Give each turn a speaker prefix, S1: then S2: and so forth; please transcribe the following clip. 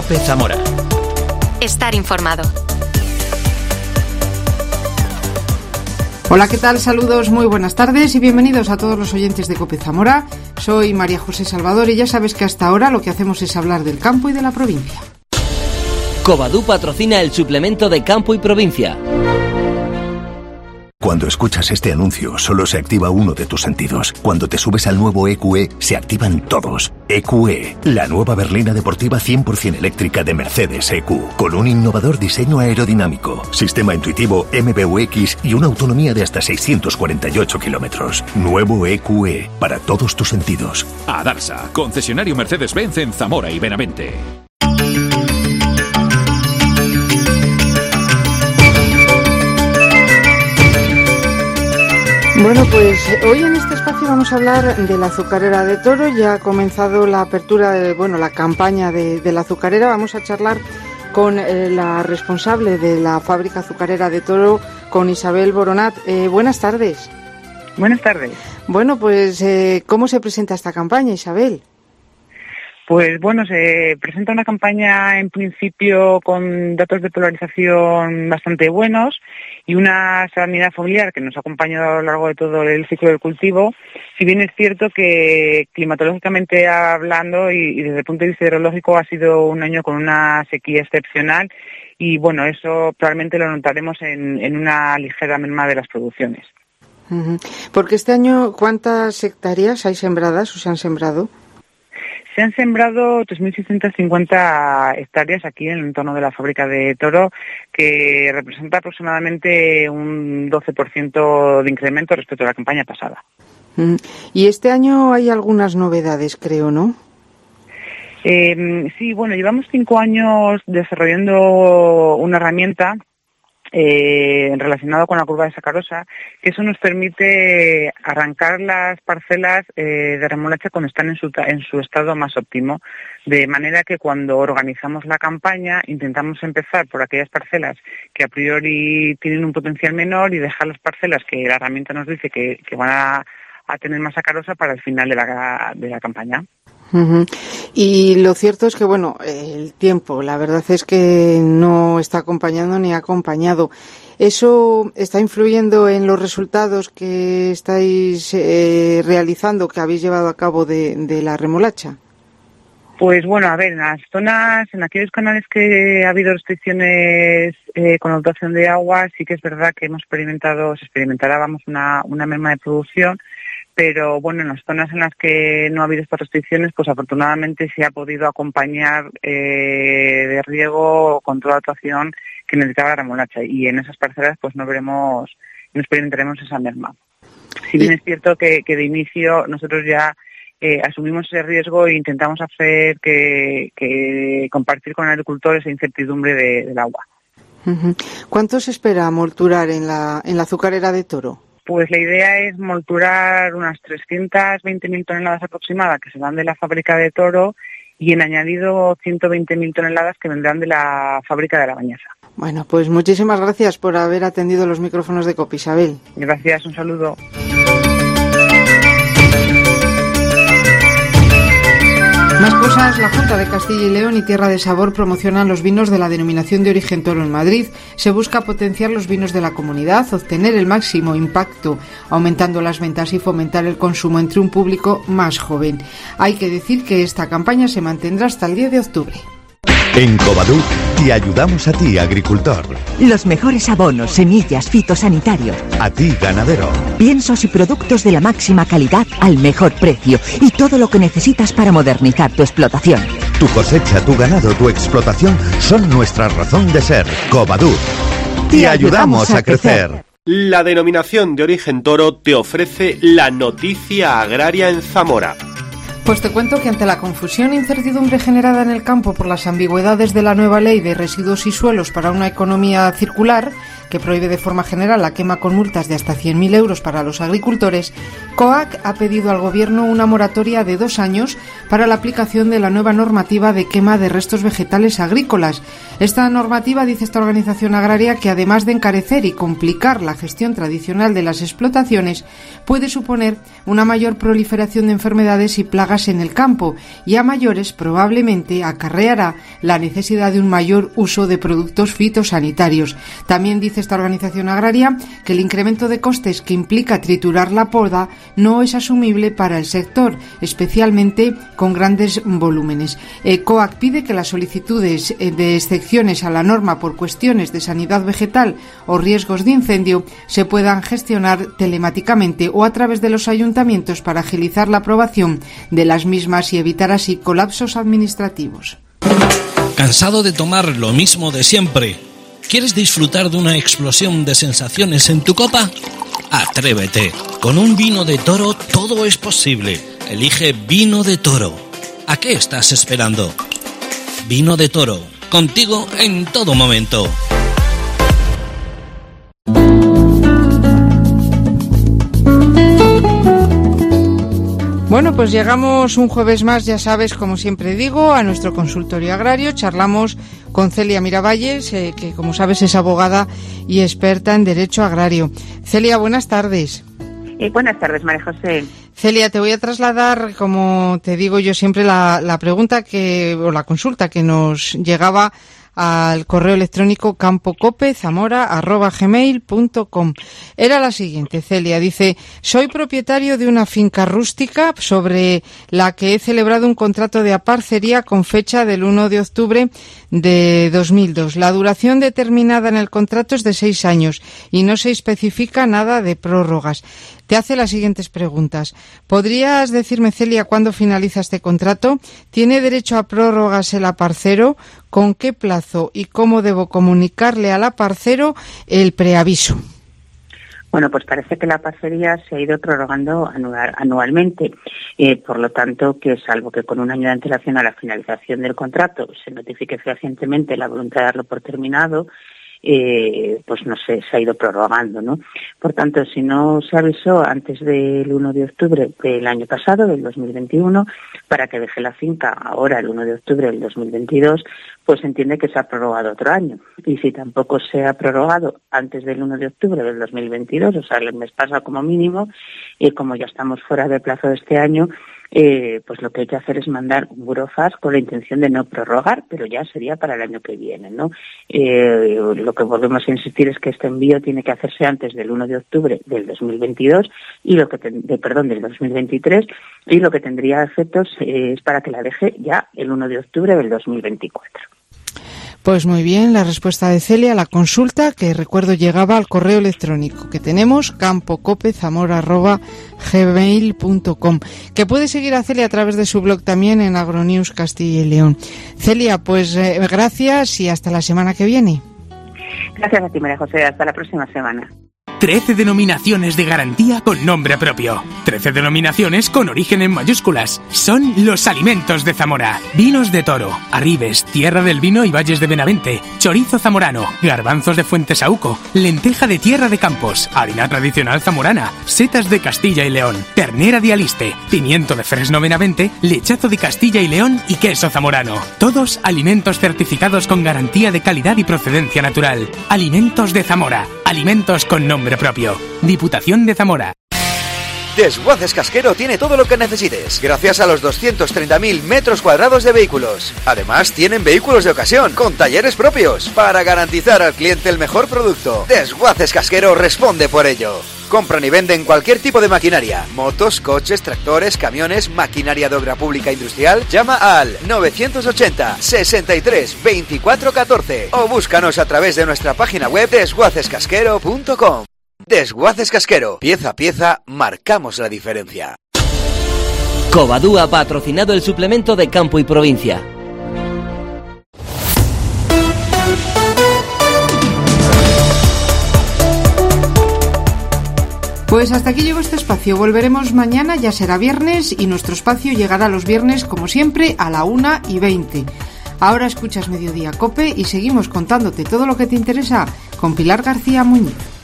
S1: COPE Zamora.
S2: Estar informado.
S3: Hola, ¿qué tal? Saludos, muy buenas tardes y bienvenidos a todos los oyentes de COPE Zamora. Soy María José Salvador y ya sabes que hasta ahora lo que hacemos es hablar del campo y de la provincia.
S1: Covadú patrocina el suplemento de campo y provincia.
S4: Cuando escuchas este anuncio, solo se activa uno de tus sentidos. Cuando te subes al nuevo EQE, se activan todos. EQE, la nueva berlina deportiva 100% eléctrica de Mercedes EQ, con un innovador diseño aerodinámico, sistema intuitivo MBUX y una autonomía de hasta 648 kilómetros. Nuevo EQE, para todos tus sentidos.
S5: Adarsa, concesionario Mercedes-Benz en Zamora y Benavente.
S3: Bueno, pues hoy en este espacio vamos a hablar de la azucarera de Toro. Ya ha comenzado la apertura, la campaña de la azucarera. Vamos a charlar con la responsable de la fábrica azucarera de Toro, con Isabel Boronat. Buenas tardes.
S6: Buenas tardes.
S3: Bueno, pues ¿cómo se presenta esta campaña, Isabel?
S6: Pues bueno, se presenta una campaña en principio con datos de polarización bastante buenos y una sanidad foliar que nos ha acompañado a lo largo de todo el ciclo del cultivo. Si bien es cierto que climatológicamente hablando y desde el punto de vista hidrológico ha sido un año con una sequía excepcional y bueno, eso probablemente lo notaremos en una ligera merma de las producciones.
S3: Porque este año, ¿cuántas hectáreas hay sembradas o se han sembrado?
S6: Se han sembrado 3.650 hectáreas aquí en el entorno de la fábrica de Toro, que representa aproximadamente un 12% de incremento respecto a la campaña pasada.
S3: Y este año hay algunas novedades, creo, ¿no?
S6: Sí, bueno, llevamos 5 años desarrollando una herramienta relacionado con la curva de sacarosa, que eso nos permite arrancar las parcelas de remolacha cuando están en su estado más óptimo, de manera que cuando organizamos la campaña intentamos empezar por aquellas parcelas que a priori tienen un potencial menor y dejar las parcelas que la herramienta nos dice que van a tener más sacarosa para el final de la campaña.
S3: Y lo cierto es que, bueno, el tiempo, la verdad es que no está acompañando ni ha acompañado. ¿Eso está influyendo en los resultados que estáis realizando, que habéis llevado a cabo de la remolacha?
S6: Pues bueno, a ver, en las zonas, en aquellos canales que ha habido restricciones con la dotación de agua, sí que es verdad que se experimentará una merma de producción. Pero bueno, en las zonas en las que no ha habido estas restricciones, pues afortunadamente se ha podido acompañar de riego con toda la actuación que necesitaba la remolacha y en esas parcelas pues no experimentaremos esa merma. Si bien es cierto que de inicio nosotros ya asumimos ese riesgo e intentamos hacer que compartir con el agricultor esa incertidumbre del agua.
S3: ¿Cuánto se espera molturar en la azucarera de Toro?
S6: Pues la idea es molturar unas 320.000 toneladas aproximadas que se dan de la fábrica de Toro y en añadido 120.000 toneladas que vendrán de la fábrica de La Bañeza.
S3: Bueno, pues muchísimas gracias por haber atendido los micrófonos de COPE, Isabel.
S6: Gracias, un saludo.
S3: Más cosas, la Junta de Castilla y León y Tierra de Sabor promocionan los vinos de la denominación de origen Toro en Madrid. Se busca potenciar los vinos de la comunidad, obtener el máximo impacto, aumentando las ventas y fomentar el consumo entre un público más joven. Hay que decir que esta campaña se mantendrá hasta el 10 de octubre.
S7: En Covadú te ayudamos a ti, agricultor.
S8: Los mejores abonos, semillas, fitosanitarios.
S7: A ti, ganadero.
S8: Piensos y productos de la máxima calidad al mejor precio y todo lo que necesitas para modernizar tu explotación.
S7: Tu cosecha, tu ganado, tu explotación son nuestra razón de ser. Covadú. Te ayudamos a crecer.
S9: La denominación de origen Toro te ofrece la noticia agraria en Zamora.
S3: Pues te cuento que ante la confusión e incertidumbre generada en el campo por las ambigüedades de la nueva ley de residuos y suelos para una economía circular, que prohíbe de forma general la quema con multas de hasta 100.000 euros para los agricultores, COAC ha pedido al Gobierno una moratoria de 2 años para la aplicación de la nueva normativa de quema de restos vegetales agrícolas. Esta normativa, dice esta organización agraria, que además de encarecer y complicar la gestión tradicional de las explotaciones, puede suponer una mayor proliferación de enfermedades y plagas en el campo y a mayores probablemente acarreará la necesidad de un mayor uso de productos fitosanitarios. También dice esta organización agraria que el incremento de costes que implica triturar la poda no es asumible para el sector, especialmente con grandes volúmenes. COAC pide que las solicitudes de excepciones a la norma por cuestiones de sanidad vegetal o riesgos de incendio se puedan gestionar telemáticamente o a través de los ayuntamientos para agilizar la aprobación de las mismas y evitar así colapsos administrativos.
S10: ¿Cansado de tomar lo mismo de siempre? ¿Quieres disfrutar de una explosión de sensaciones en tu copa? Atrévete. Con un vino de Toro todo es posible. Elige Vino de Toro. ¿A qué estás esperando? Vino de Toro. Contigo en todo momento.
S3: Bueno, pues llegamos un jueves más, ya sabes, como siempre digo, a nuestro consultorio agrario. Charlamos con Celia Miravalles, que como sabes es abogada y experta en derecho agrario. Celia, buenas tardes.
S6: Buenas tardes, María José.
S3: Celia, te voy a trasladar, como te digo yo siempre, la pregunta o la consulta que nos llegaba al correo electrónico campocopezamora@gmail.com. Era la siguiente, Celia, dice: soy propietario de una finca rústica sobre la que he celebrado un contrato de aparcería con fecha del 1 de octubre de 2002. La duración determinada en el contrato es de 6 años y no se especifica nada de prórrogas. Te hace las siguientes preguntas. ¿Podrías decirme, Celia, cuándo finaliza este contrato? ¿Tiene derecho a prórrogas el aparcero? ¿Con qué plazo y cómo debo comunicarle al aparcero el preaviso?
S6: Bueno, pues parece que la parcería se ha ido prorrogando anualmente. Por lo tanto, que salvo que con un año de antelación a la finalización del contrato se notifique fehacientemente la voluntad de darlo por terminado, pues no sé, se ha ido prorrogando, ¿no? Por tanto, si no se avisó antes del 1 de octubre del año pasado, del 2021, para que deje la finca ahora el 1 de octubre del 2022, pues se entiende que se ha prorrogado otro año. Y si tampoco se ha prorrogado antes del 1 de octubre del 2022, o sea, el mes pasado como mínimo, y como ya estamos fuera de plazo de este año, pues lo que hay que hacer es mandar un burofax con la intención de no prorrogar, pero ya sería para el año que viene, ¿no? Lo que volvemos a insistir es que este envío tiene que hacerse antes del 1 de octubre del 2022 y del 2023, y lo que tendría efectos es para que la deje ya el 1 de octubre del 2024.
S3: Pues muy bien, la respuesta de Celia a la consulta, que recuerdo llegaba al correo electrónico que tenemos, campocopezamora@gmail.com, que puede seguir a Celia a través de su blog también en Agronews Castilla y León. Celia, pues gracias y hasta la semana que viene.
S6: Gracias a ti, María José. Hasta la próxima semana.
S11: 13 denominaciones de garantía con nombre propio. 13 denominaciones con origen en mayúsculas. Son los alimentos de Zamora. Vinos de Toro, Arribes, Tierra del Vino y Valles de Benavente, chorizo zamorano, garbanzos de Fuentesauco, lenteja de Tierra de Campos, harina tradicional zamorana, setas de Castilla y León, ternera de Aliste, pimiento de Fresno Benavente, lechazo de Castilla y León y queso zamorano. Todos alimentos certificados con garantía de calidad y procedencia natural. Alimentos de Zamora. Alimentos con nombre propio. Diputación de Zamora.
S12: Desguaces Casquero tiene todo lo que necesites, gracias a los 230.000 metros cuadrados de vehículos. Además, tienen vehículos de ocasión, con talleres propios, para garantizar al cliente el mejor producto. Desguaces Casquero responde por ello. Compran y venden cualquier tipo de maquinaria, motos, coches, tractores, camiones, maquinaria de obra pública industrial. Llama al 980 63 24 14 o búscanos a través de nuestra página web desguacescasquero.com. Desguaces Casquero, pieza a pieza, marcamos la diferencia.
S1: Covadú ha patrocinado el suplemento de Campo y Provincia.
S3: Pues hasta aquí llegó este espacio. Volveremos mañana, ya será viernes, y nuestro espacio llegará los viernes, como siempre, a la 1:20. Ahora escuchas Mediodía Cope y seguimos contándote todo lo que te interesa con Pilar García Muñiz.